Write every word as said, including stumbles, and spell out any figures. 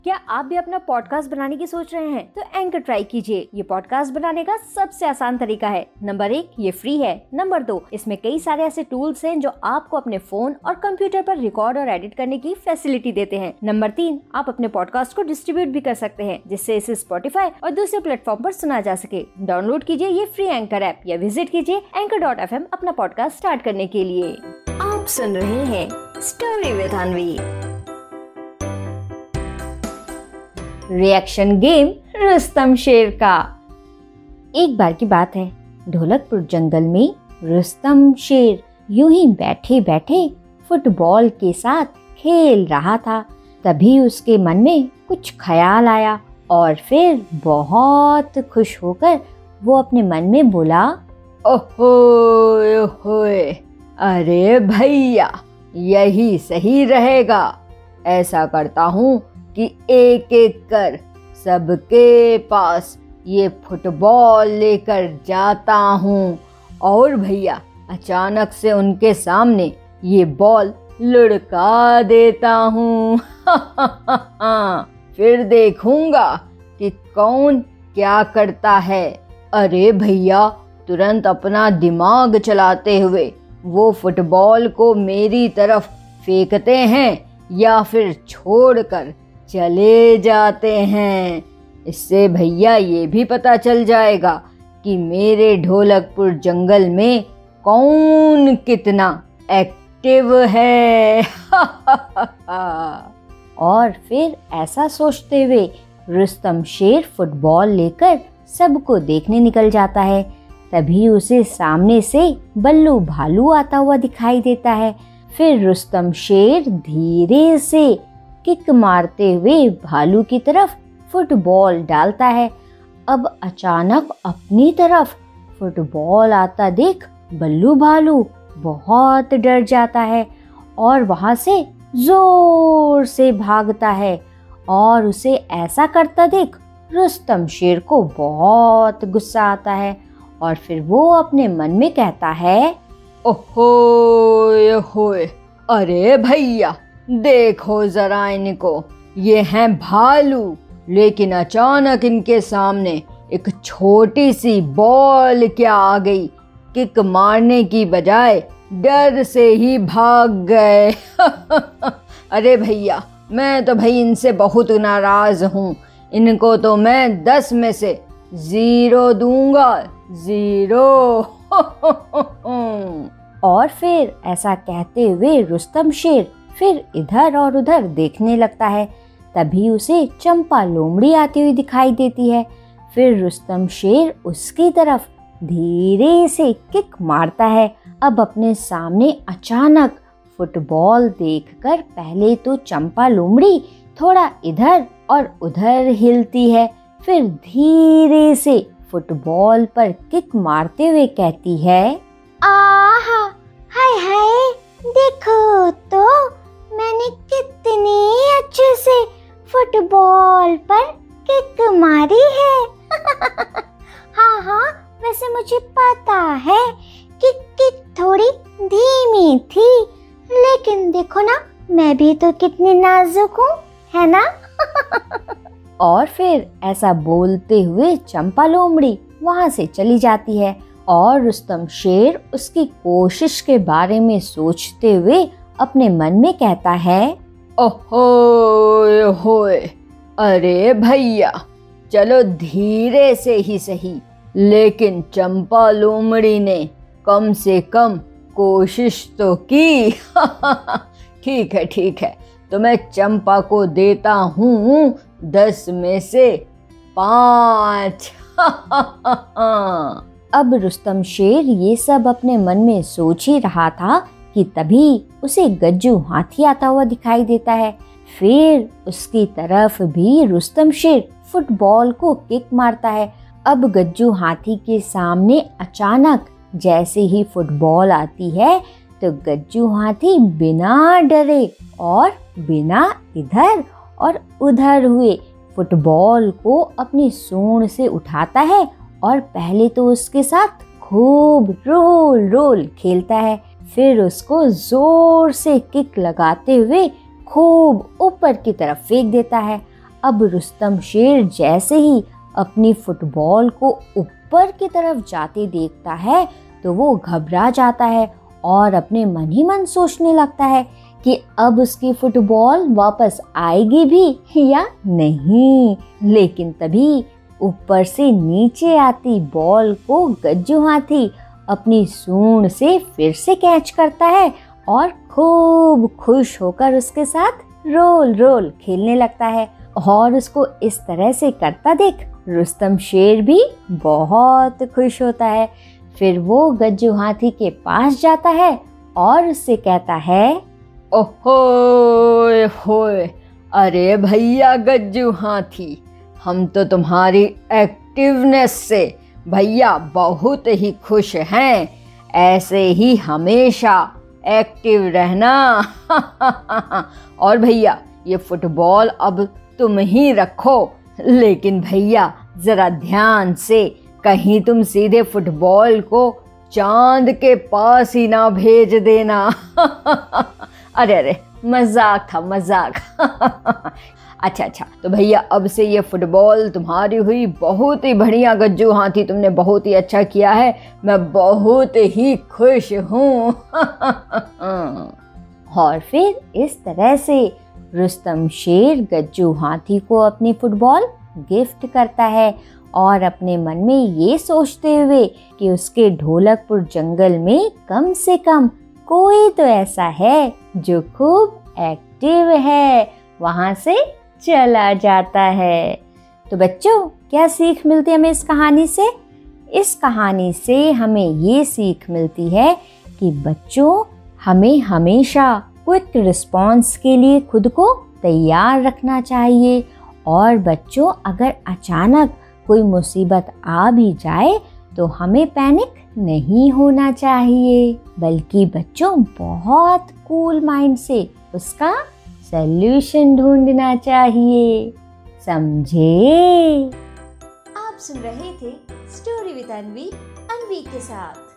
क्या आप भी अपना पॉडकास्ट बनाने की सोच रहे हैं? तो एंकर ट्राई कीजिए। ये पॉडकास्ट बनाने का सबसे आसान तरीका है। नंबर एक, ये फ्री है। नंबर दो, इसमें कई सारे ऐसे टूल्स हैं जो आपको अपने फोन और कंप्यूटर पर रिकॉर्ड और एडिट करने की फैसिलिटी देते हैं। नंबर तीन, आप अपने पॉडकास्ट को डिस्ट्रीब्यूट भी कर सकते हैं, जिससे इसे स्पॉटिफाई और दूसरे प्लेटफॉर्म पर सुना जा सके। डाउनलोड कीजिए ये फ्री एंकर ऐप या विजिट कीजिए एंकर डॉट एफ एम अपना पॉडकास्ट स्टार्ट करने के लिए। आप सुन रहे हैं story with Anvi. Reaction game Rustam शेर का। एक बार की बात है, ढोलकपुर जंगल में रुस्तम शेर यूं ही बैठे बैठे फुटबॉल के साथ खेल रहा था। तभी उसके मन में कुछ ख्याल आया और फिर बहुत खुश होकर वो अपने मन में बोला, ओहोए ओहोए, अरे भैया, यही सही रहेगा। ऐसा करता हूँ कि एक एक कर सबके पास ये फुटबॉल लेकर जाता हूँ और भैया अचानक से उनके सामने ये बॉल लुढ़का देता हूँ। फिर देखूंगा कि कौन क्या करता है। अरे भैया, तुरंत अपना दिमाग चलाते हुए वो फुटबॉल को मेरी तरफ फेंकते हैं या फिर छोड़कर चले जाते हैं। इससे भैया ये भी पता चल जाएगा कि मेरे ढोलकपुर जंगल में कौन कितना एक्टिव है। और फिर ऐसा सोचते हुए रुस्तम शेर फुटबॉल लेकर सबको देखने निकल जाता है। तभी उसे सामने से बल्लू भालू आता हुआ दिखाई देता है। फिर रुस्तम शेर धीरे से किक मारते हुए भालू की तरफ फुटबॉल डालता है। अब अचानक अपनी तरफ फुटबॉल आता देख बल्लू भालू बहुत डर जाता है और वहां से जोर से भागता है। और उसे ऐसा करता देख रुस्तम शेर को बहुत गुस्सा आता है और फिर वो अपने मन में कहता है, ओहोए ओहोए, अरे भैया, देखो जरा इनको, ये हैं भालू, लेकिन अचानक इनके सामने एक छोटी सी बॉल क्या आ गई। किक मारने की बजाय डर से ही भाग गए। अरे भैया, मैं तो भाई इनसे बहुत नाराज हूँ। इनको तो मैं दस में से जीरो दूंगा, जीरो। और फिर ऐसा कहते हुए रुस्तम शेर फिर इधर और उधर देखने लगता है। तभी उसे चंपा लोमड़ी आती हुई दिखाई देती है। फिर रुस्तम शेर उसकी तरफ धीरे से किक मारता है। अब अपने सामने अचानक फुटबॉल देखकर पहले तो चंपा लोमड़ी थोड़ा इधर और उधर हिलती है, फिर धीरे से फुटबॉल पर किक मारते हुए कहती है, आहा, हाय हाय, देखो तो मैंने कितने अच्छे से फुटबॉल पर किक मारी है। हाँ हाँ, वैसे मुझे पता है कि किक थोड़ी धीमी थी, लेकिन देखो ना, मैं भी तो कितनी नाजुक हूँ, है ना। और फिर ऐसा बोलते हुए चंपा लोमड़ी वहां से चली जाती है और रुस्तम शेर उसकी कोशिश के बारे में सोचते हुए अपने मन में कहता है, ओहोए ओहोए, अरे भैया, चलो धीरे से ही सही, लेकिन चंपा लोमड़ी ने कम से कम कोशिश तो की। ठीक है ठीक है, तो मैं चंपा को देता हूँ दस में से पाँच। अब रुस्तम शेर ये सब अपने मन में सोच ही रहा था कि तभी उसे गज्जू हाथी आता हुआ दिखाई देता है। फिर उसकी तरफ भी रुस्तम शेर फुटबॉल को किक मारता है। अब गज्जू हाथी के सामने अचानक जैसे ही फुटबॉल आती है तो गज्जू हाथी बिना डरे और बिना इधर और उधर हुए फुटबॉल को अपनी सूंड से उठाता है और पहले तो उसके साथ खूब रोल रोल खेलता है, फिर उसको जोर से किक लगाते हुए खूब ऊपर की तरफ फेंक देता है। अब रुस्तम शेर जैसे ही अपनी फुटबॉल को ऊपर की तरफ जाते देखता है तो वो घबरा जाता है और अपने मन ही मन सोचने लगता है कि अब उसकी फुटबॉल वापस आएगी भी या नहीं। लेकिन तभी ऊपर से नीचे आती बॉल को गज्जू हाथी अपनी सूंड से फिर से कैच करता है और खूब खुश होकर उसके साथ रोल रोल खेलने लगता है। और उसको इस तरह से करता देख रुस्तम शेर भी बहुत खुश होता है। फिर वो गज्जू हाथी के पास जाता है और उससे कहता है, ओहोए होए, अरे भैया गज्जू हाथी, हम तो तुम्हारी एक्टिवनेस से भैया बहुत ही खुश हैं। ऐसे ही हमेशा एक्टिव रहना। और भैया ये फुटबॉल अब तुम ही रखो, लेकिन भैया जरा ध्यान से, कहीं तुम सीधे फुटबॉल को चांद के पास ही ना भेज देना। अरे अरे मजाक था मजाक। अच्छा अच्छा, तो भैया अब से ये फुटबॉल तुम्हारी हुई। बहुत ही बढ़िया गज्जू हाथी, तुमने बहुत ही अच्छा किया है, मैं बहुत ही खुश हूँ। और फिर इस तरह से रुस्तम शेर गज्जू हाथी को अपनी फुटबॉल गिफ्ट करता है और अपने मन में ये सोचते हुए कि उसके ढोलकपुर जंगल में कम से कम कोई तो ऐसा है जो खूब एक्टिव है, वहाँ से चला जाता है। तो बच्चों, क्या सीख मिलती है हमें इस कहानी से? इस कहानी से हमें ये सीख मिलती है कि बच्चों, हमें हमेशा क्विक रिस्पॉन्स के लिए खुद को तैयार रखना चाहिए। और बच्चों, अगर अचानक कोई मुसीबत आ भी जाए तो हमें पैनिक नहीं होना चाहिए, बल्कि बच्चों बहुत कूल माइंड से उसका सल्यूशन ढूंढना चाहिए। समझे? आप सुन रहे थे स्टोरी विद अनवी, अनवी के साथ।